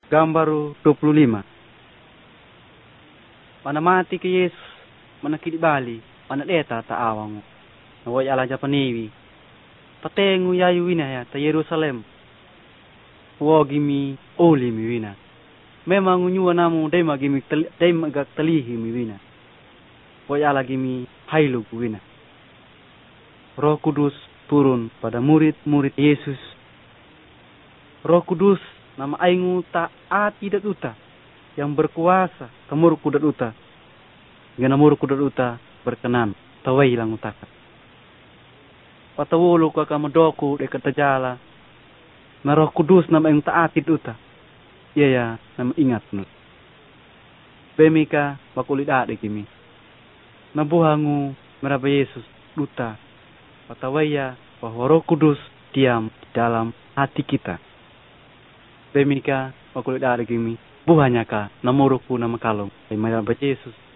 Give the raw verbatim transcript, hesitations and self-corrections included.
Gambar dua puluh lima. Mana mati ke Yesus, mana kidi bali, mana deta ta awang. Nawai ala Japaniwi. Patengu yayu wina ya ta Yerusalem. Wogi mi oli mi wina. Memang unyua namu dai magi mi dai magak talihi mi wina. Wai ala gimi hailu wina. Roh Kudus turun pada murid-murid Yesus. Roh Kudus nama aingu taat idat uta yang berkuasa kamurku dat uta. Ngana murku dat uta berkenan tawai lang utaka. Patawulu ka kamadoku dekat tajala. Na Roh Kudus nama aingu taat idat uta. Iya ya nama ingat nut. Bemika bakulit ade kimi. Nabuhangu meraba Yesus uta. Patawaya bahwa Roh Kudus diam di dalam hati kita. Bemika bakulit ade kimi. Buhanya ka namuruku nama kalung. Imaya baca Yesus.